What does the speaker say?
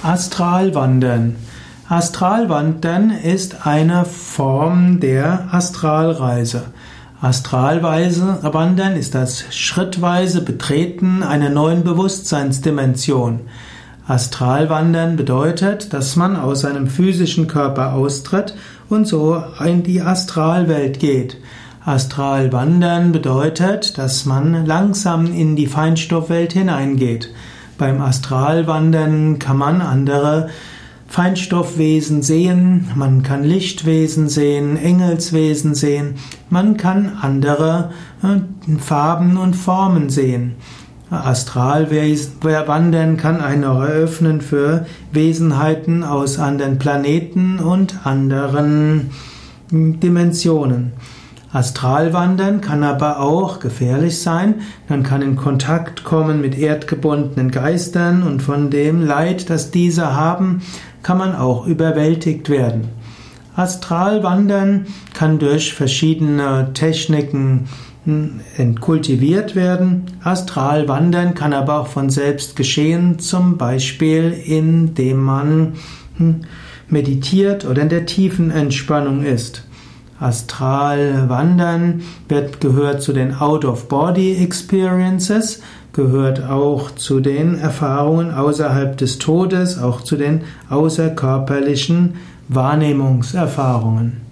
Astralwandern. Astralwandern ist eine Form der Astralreise. Astralwandern ist das schrittweise Betreten einer neuen Bewusstseinsdimension. Astralwandern bedeutet, dass man aus seinem physischen Körper austritt und so in die Astralwelt geht. Astralwandern bedeutet, dass man langsam in die Feinstoffwelt hineingeht. Beim Astralwandern kann man andere Feinstoffwesen sehen, man kann Lichtwesen sehen, Engelswesen sehen, man kann andere Farben und Formen sehen. Astralwandern kann ein Ohr öffnen für Wesenheiten aus anderen Planeten und anderen Dimensionen. Astralwandern kann aber auch gefährlich sein. Man kann in Kontakt kommen mit erdgebundenen Geistern und von dem Leid, das diese haben, kann man auch überwältigt werden. Astralwandern kann durch verschiedene Techniken kultiviert werden. Astralwandern kann aber auch von selbst geschehen, zum Beispiel indem man meditiert oder in der tiefen Entspannung ist. Astralwandern gehört zu den Out-of-Body-Experiences, gehört auch zu den Erfahrungen außerhalb des Todes, auch zu den außerkörperlichen Wahrnehmungserfahrungen.